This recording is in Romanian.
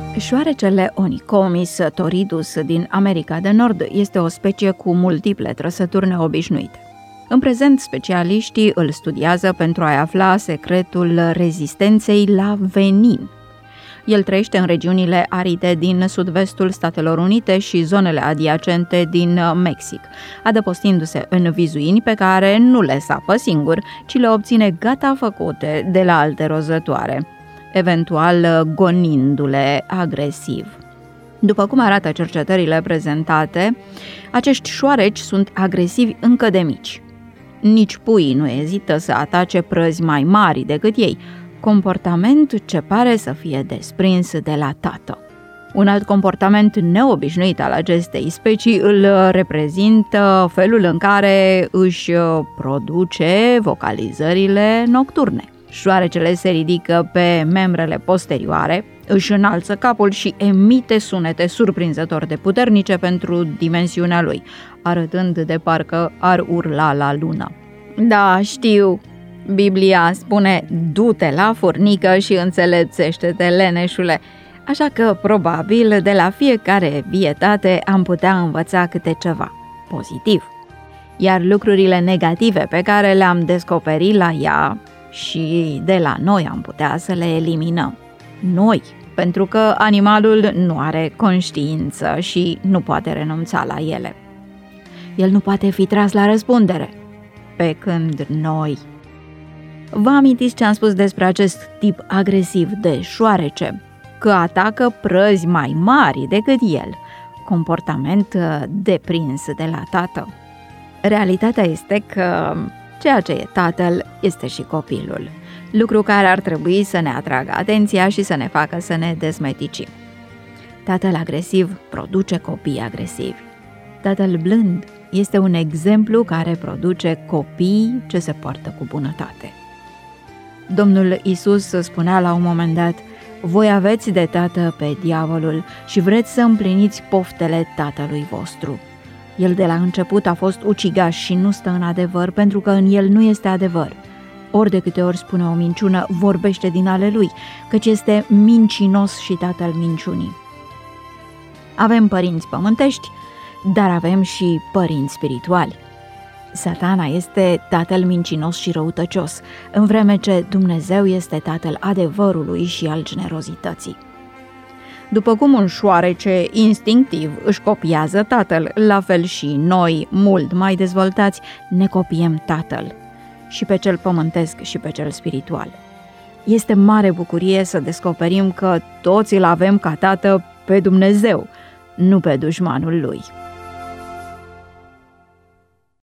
Șoarecele Onychomys toridus din America de Nord este o specie cu multiple trăsături neobișnuite. În prezent, specialiștii îl studiază pentru a afla secretul rezistenței la venin. El trăiește în regiunile aride din sud-vestul Statelor Unite și zonele adiacente din Mexic, adăpostindu-se în vizuini pe care nu le sapă singur, ci le obține gata făcute de la alte rozătoare, eventual gonindu-le agresiv. După cum arată cercetările prezentate, acești șoareci sunt agresivi încă de mici. Nici puii nu ezită să atace prăzi mai mari decât ei, comportament ce pare să fie desprins de la tată. Un alt comportament neobișnuit al acestei specii îl reprezintă felul în care își produce vocalizările nocturne. Șoarecele se ridică pe membrele posterioare, își înalță capul și emite sunete surprinzător de puternice pentru dimensiunea lui, arătând de parcă ar urla la lună. Da, știu, Biblia spune, du-te la furnică și înțelepțește-te, leneșule, așa că probabil de la fiecare vietate am putea învăța câte ceva pozitiv. Iar lucrurile negative pe care le-am descoperit la ea și de la noi am putea să le eliminăm. Noi, pentru că animalul nu are conștiință și nu poate renunța la ele. El nu poate fi tras la răspundere, pe când noi... Vă amintiți ce am spus despre acest tip agresiv de șoarece? Că atacă prăzi mai mari decât el, comportament deprins de la tată. Realitatea este că ceea ce e tatăl este și copilul, lucru care ar trebui să ne atragă atenția și să ne facă să ne dezmeticim. Tatăl agresiv produce copii agresivi. Tatăl blând este un exemplu care produce copii ce se poartă cu bunătate. Domnul Iisus spunea la un moment dat, voi aveți de tată pe diavolul și vreți să împliniți poftele tatălui vostru. El de la început a fost ucigaș și nu stă în adevăr, pentru că în el nu este adevăr. Ori de câte ori spune o minciună, vorbește din ale lui, căci este mincinos și tatăl minciunii. Avem părinți pământești, dar avem și părinți spirituali. Satana este tatăl mincinos și răutăcios, în vreme ce Dumnezeu este tatăl adevărului și al generozității. După cum un șoarece instinctiv își copiază tatăl, la fel și noi, mult mai dezvoltați, ne copiem tatăl, și pe cel pământesc și pe cel spiritual. Este mare bucurie să descoperim că toți îl avem ca tată pe Dumnezeu, nu pe dușmanul lui.